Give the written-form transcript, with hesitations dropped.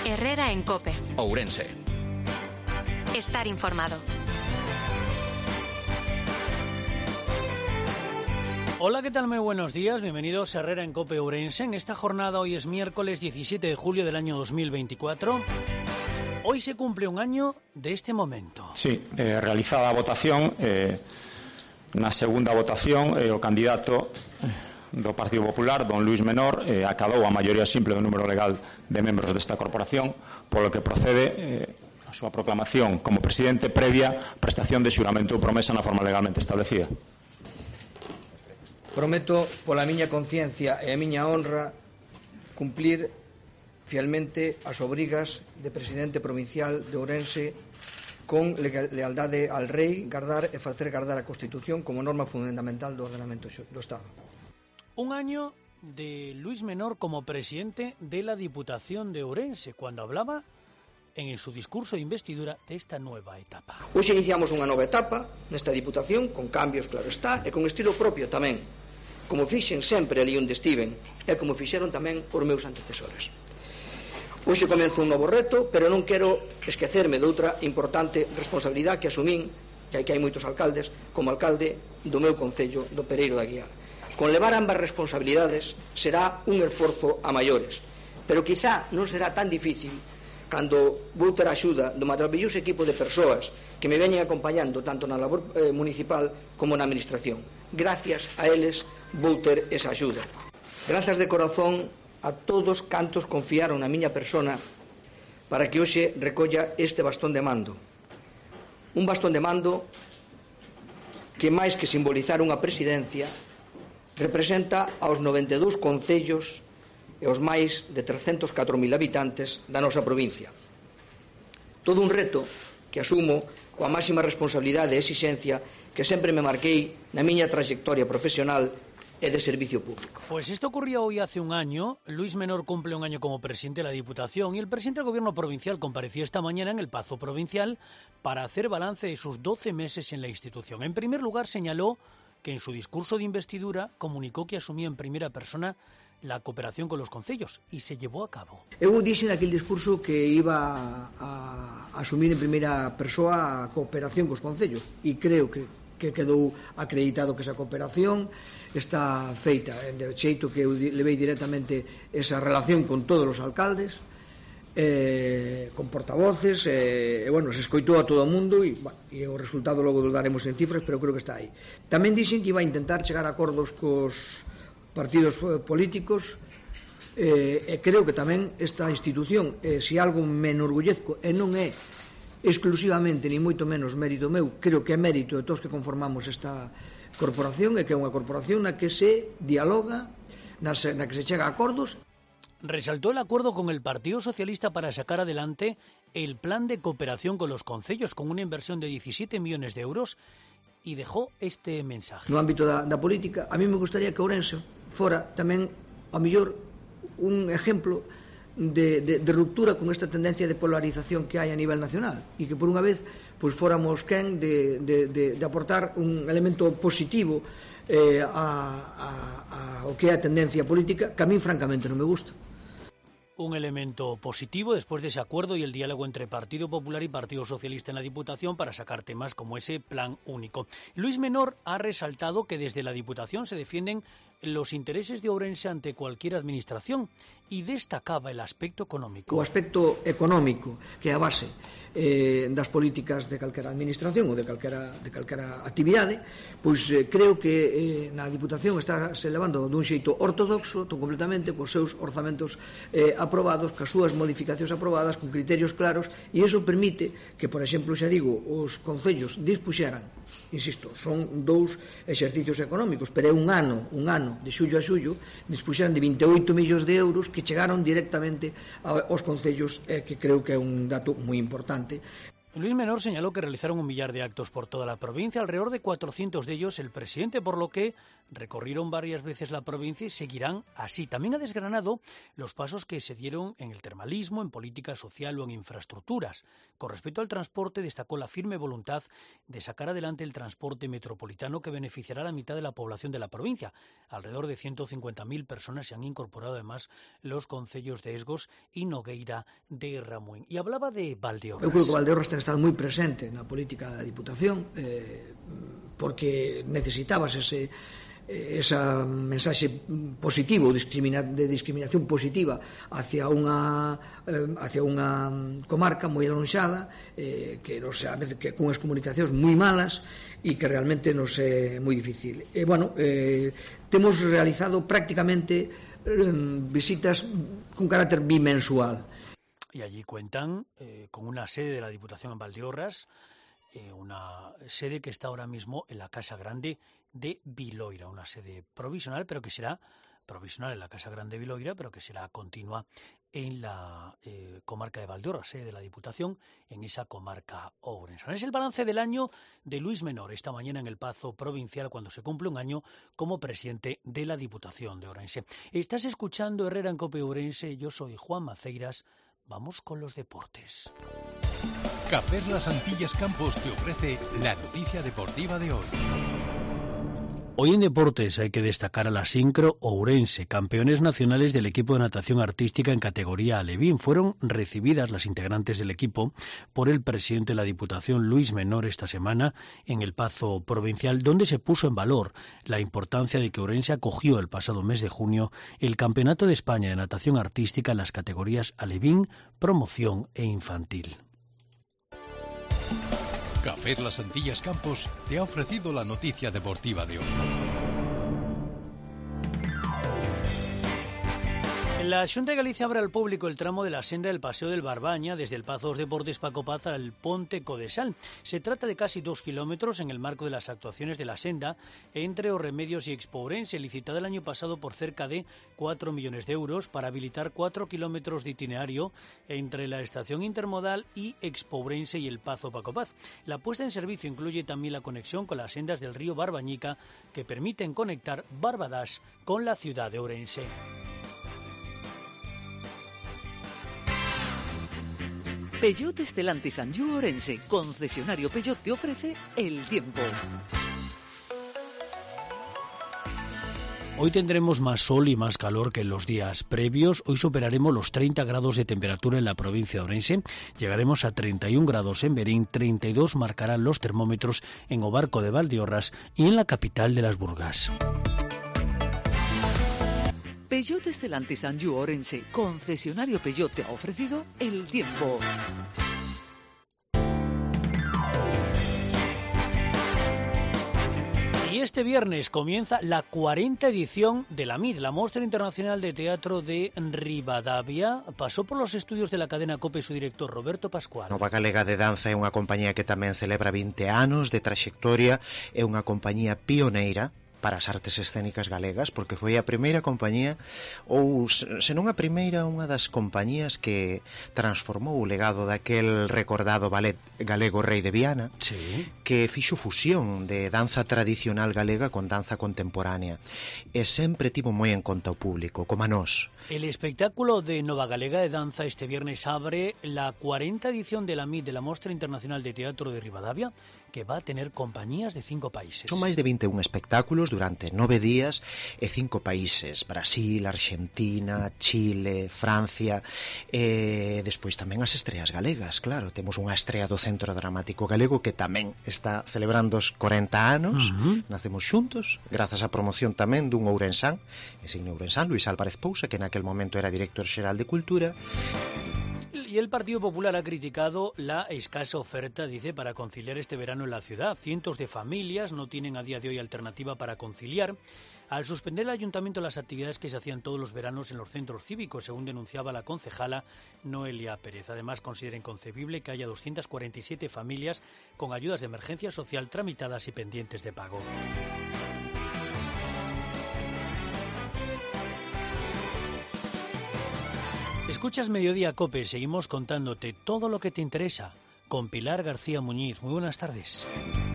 Herrera en COPE. Ourense. Estar informado. Hola, ¿qué tal? Muy buenos días. Bienvenidos a Herrera en COPE Ourense. En esta jornada, hoy es miércoles 17 de julio del año 2024. Hoy se cumple un año de este momento. Sí, realizada a votación, na segunda votación, o candidato do Partido Popular, don Luís Menor, acadou a maioría simple do número legal de membros desta corporación, polo que procede a súa proclamación como presidente previa prestación de xuramento ou promesa na forma legalmente establecida. Prometo, pola miña conciencia e a miña honra, cumplir fielmente as obrigas de presidente provincial de Ourense con lealdade al rei, gardar e facer gardar a Constitución como norma fundamental do ordenamento do Estado. Un año de Luís Menor como presidente de la Diputación de Ourense, cuando hablaba en su discurso de investidura de esta nueva etapa. Hoxe iniciamos unha nova etapa nesta Diputación, con cambios, claro está, e con estilo propio tamén, como fixen sempre ali onde estiven, e como fixeron tamén os meus antecesores. Hoxe comezo un novo reto, pero non quero esquecerme de outra importante responsabilidade que asumín, que hai moitos alcaldes, como alcalde do meu concello do Pereiro de Aguiar. Con levar ambas responsabilidades será un esforzo a maiores, pero quizá non será tan difícil cando vou ter a axuda do maravilloso equipo de persoas que me veñen acompañando tanto na labor municipal como na administración. Gracias a eles vou ter esa axuda. Grazas de corazón a todos cantos confiaron na miña persona para que hoxe recolla este bastón de mando. Un bastón de mando que, máis que simbolizar unha presidencia, representa aos 92 concellos e os máis de 304.000 habitantes da nosa provincia. Todo un reto que asumo coa máxima responsabilidade e exixencia que sempre me marquei na miña trayectoria profesional e de servicio público. Pues esto ocurría hoy hace un año. Luís Menor cumple un año como presidente de la Diputación y el presidente del Gobierno provincial compareció esta mañana en el Pazo Provincial para hacer balance de sus 12 meses en la institución. En primer lugar, señaló que en su discurso de investidura comunicó que asumía en primera persona la cooperación con los concellos y se llevó a cabo. Eu dixen naquele discurso que iba a asumir en primeira persoa a cooperación cos concellos e creo que quedou acreditado que esa cooperación está feita de xeito que eu levei directamente esa relación con todos os alcaldes, con portavoces, bueno, se escoitou a todo o mundo e o resultado logo lo daremos en cifras, pero creo que está aí. Tamén dixen que iba a intentar chegar a acordos cos partidos políticos e creo que tamén esta institución, se algo me enorgullezco e non é exclusivamente ni moito menos mérito meu, creo que é mérito de todos que conformamos esta corporación, e que é unha corporación na que se dialoga, na que se chega a acordos. Resaltó el acuerdo con el Partido Socialista para sacar adelante el plan de cooperación con los concellos, con una inversión de 17 millones de euros, y dejó este mensaje. No ámbito da política, a mí me gustaría que Ourense fora tamén, a mellor, un exemplo de ruptura con esta tendencia de polarización que hai a nivel nacional, e que por unha vez pois fóramos quen de aportar un elemento positivo ao que é a tendencia política, que a mí francamente non me gusta. Un elemento positivo después de ese acuerdo y el diálogo entre Partido Popular y Partido Socialista en la Diputación para sacar temas como ese plan único. Luís Menor ha resaltado que desde la Diputación se defienden los intereses de Ourense ante cualquier administración y destacaba el aspecto económico. O aspecto económico, que é a base das políticas de calquera administración ou de calquera actividade, pois creo que na Diputación está se levando dun xeito ortodoxo, completamente, cos seus orzamentos aprobados, cas súas modificacións aprobadas, con criterios claros, e iso permite que, por exemplo, xa digo, os concellos dispuxeran, insisto, son 2 exercicios económicos, pero é un ano, de xullo a xullo, dispuxeran de 28 millóns de euros que chegaron directamente aos concellos, que creo que é un dato moi importante. Luis Menor señaló que realizaron 1 millar de actos por toda la provincia, alrededor de 400 de ellos el presidente, por lo que recorrieron varias veces la provincia y seguirán así. También ha desgranado los pasos que se dieron en el termalismo, en política social o en infraestructuras. Con respecto al transporte, destacó la firme voluntad de sacar adelante el transporte metropolitano que beneficiará a la mitad de la población de la provincia. Alrededor de 150.000 personas se han incorporado además los concellos de Esgos y Nogueira de Ramuín. Y hablaba de Valdeorras. Eu creo que Valdeorras ten estado moi presente na política da Diputación porque necesitabas ese mensaxe positivo de discriminación positiva hacia unha comarca moi alonxada que nos, a veces que con as comunicacións moi malas e que realmente nos é moi difícil. Temos realizado prácticamente visitas con carácter bimensual. Y allí cuentan con una sede de la Diputación en Valdeorras, una sede que está ahora mismo en la Casa Grande de Viloira, una sede provisional, pero que será provisional en la Casa Grande de Viloira, pero que será continua en la comarca de Valdeorras, sede de la Diputación, en esa comarca ourensana. Es el balance del año de Luis Menor, esta mañana en el Pazo Provincial, cuando se cumple 1 año como presidente de la Diputación de Ourense. Estás escuchando Herrera en Cope Ourense, yo soy Juan Maceiras. Vamos con los deportes. Cafés Las Antillas Campos te ofrece la noticia deportiva de hoy. Hoy en deportes hay que destacar a la Sincro Ourense, campeones nacionales del equipo de natación artística en categoría alevín. Fueron recibidas las integrantes del equipo por el presidente de la Diputación, Luis Menor, esta semana en el Pazo Provincial, donde se puso en valor la importancia de que Ourense acogió el pasado mes de junio el Campeonato de España de Natación Artística en las categorías alevín, promoción e infantil. Café Las Antillas Campos te ha ofrecido la noticia deportiva de hoy. La Xunta de Galicia abre al público el tramo de la senda del Paseo del Barbaña desde el Pazo dos Deportes Paco Paz al Ponte Codesal. Se trata de casi 2 kilómetros en el marco de las actuaciones de la senda entre Os Remedios y Expo Ourense, licitada el año pasado por cerca de 4 millones de euros para habilitar 4 kilómetros de itinerario entre la estación intermodal y Expo Ourense y el Pazo Paco Paz. La puesta en servicio incluye también la conexión con las sendas del río Barbañica que permiten conectar Barbadás con la ciudad de Ourense. Peugeot Stellantis Anjou Ourense, concesionario Peugeot, te ofrece el tiempo. Hoy tendremos más sol y más calor que en los días previos. Hoy superaremos los 30 grados de temperatura en la provincia de Ourense. Llegaremos a 31 grados en Berín, 32 marcarán los termómetros en O Barco de Valdeorras y en la capital de las Burgas. Peugeot Stellantis Anjou Ourense, concesionario Peugeot, te ha ofrecido el tiempo. Y este viernes comienza la 40ª edición de la MIT, la Mostra Internacional de Teatro de Ribadavia. Pasó por los estudios de la cadena COPE su director Roberto Pascual. Nova Galega de Danza é unha compañía que tamén celebra 20 anos de traxectoria, é unha compañía pioneira para as artes escénicas galegas, porque foi a primeira compañía, ou senón a primeira, unha das compañías que transformou o legado daquel recordado ballet galego Rei de Viana, sí, que fixo fusión de danza tradicional galega con danza contemporánea, e sempre tivo moi en conta o público, como a nós. El espectáculo de Nova Galega de Danza este viernes abre la 40ª edición de la MIT, de la Mostra Internacional de Teatro de Ribadavia, que va a tener compañías de 5 países. Son máis de 21 espectáculos durante 9 días e 5 países: Brasil, Argentina, Chile, Francia, e despois tamén as estreas galegas. Claro, temos unha estrea do Centro Dramático Galego que tamén está celebrando os 40 anos. Nacemos xuntos, grazas á promoción tamén dun ourensán, e sin ourensán, Luis Álvarez Pousa, que naquel momento era director xeral de Cultura. Y el Partido Popular ha criticado la escasa oferta, dice, para conciliar este verano en la ciudad. Cientos de familias no tienen a día de hoy alternativa para conciliar. Al suspender el ayuntamiento las actividades que se hacían todos los veranos en los centros cívicos, según denunciaba la concejala Noelia Pérez. Además, considera inconcebible que haya 247 familias con ayudas de emergencia social tramitadas y pendientes de pago. Escuchas Mediodía COPE, seguimos contándote todo lo que te interesa con Pilar García Muñiz. Muy buenas tardes.